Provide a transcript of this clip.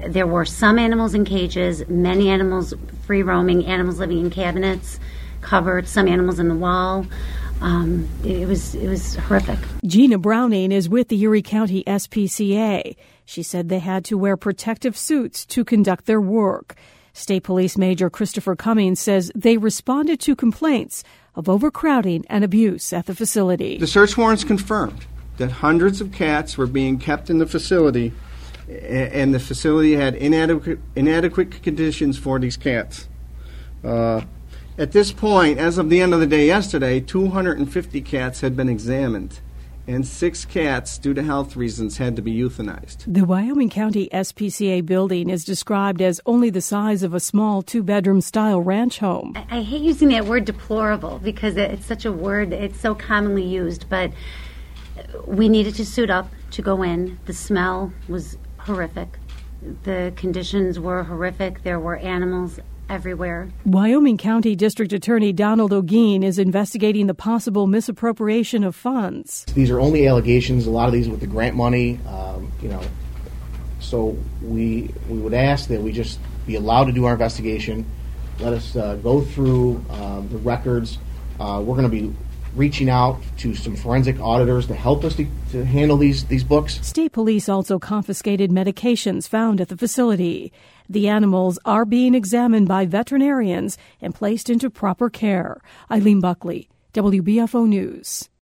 There were some animals in cages, many animals free roaming, animals living in cabinets, covered, some animals in the wall. It was horrific. Gina Browning is with the Erie County SPCA. She said they had to wear protective suits to conduct their work. State Police Major Christopher Cummings says they responded to complaints of overcrowding and abuse at the facility. The search warrants confirmed that hundreds of cats were being kept in the facility, and the facility had inadequate conditions for these cats. At this point, as of the end of the day yesterday, 250 cats had been examined, and 6 cats, due to health reasons, had to be euthanized. The Wyoming County SPCA building is described as only the size of a small 2-bedroom style ranch home. I hate using that word deplorable because it's such a word, it's so commonly used, but we needed to suit up to go in. The smell was horrific. The conditions were horrific. There were animals everywhere. Wyoming County District Attorney Donald O'Gean is investigating the possible misappropriation of funds. These are only allegations, a lot of these with the grant money, so we would ask that we just be allowed to do our investigation. Let us go through the records. We're going to be reaching out to some forensic auditors to help us to handle these books. State police also confiscated medications found at the facility. The animals are being examined by veterinarians and placed into proper care. Eileen Buckley, WBFO News.